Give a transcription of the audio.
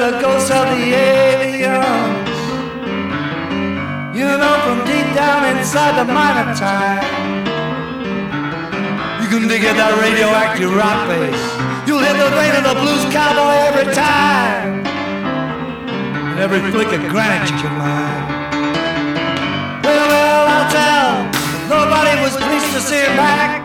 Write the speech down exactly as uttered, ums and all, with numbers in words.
the ghosts of the aliens. You know, from deep down inside the minor time, you can dig at that radioactive rock bass. You'll hear the vein of the blues cowboy every time, and every flick of granite you can mind. Well, well, I'll tell, nobody was pleased to see him back.